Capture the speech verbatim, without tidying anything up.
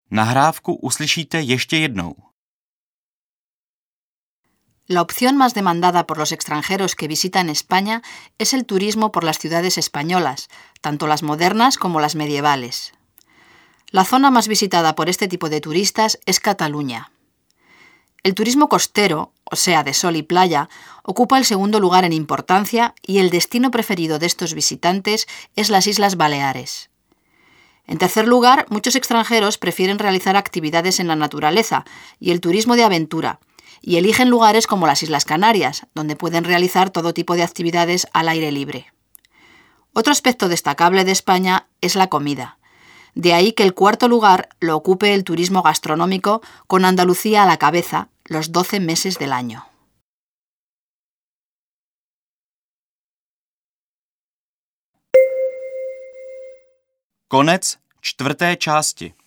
Nahrávku uslyšíte ještě jednou. La opción más demandada por los extranjeros que visitan España es el turismo por las ciudades españolas, tanto las modernas como las medievales. La zona más visitada por este tipo de turistas es Cataluña. El turismo costero, o sea, de sol y playa, ocupa el segundo lugar en importancia y el destino preferido de estos visitantes es las Islas Baleares. En tercer lugar, muchos extranjeros prefieren realizar actividades en la naturaleza y el turismo de aventura, y eligen lugares como las Islas Canarias, donde pueden realizar todo tipo de actividades al aire libre. Otro aspecto destacable de España es la comida. De ahí que el cuarto lugar lo ocupe el turismo gastronómico, con Andalucía a la cabeza los doce meses del año. Konec čtvrté části.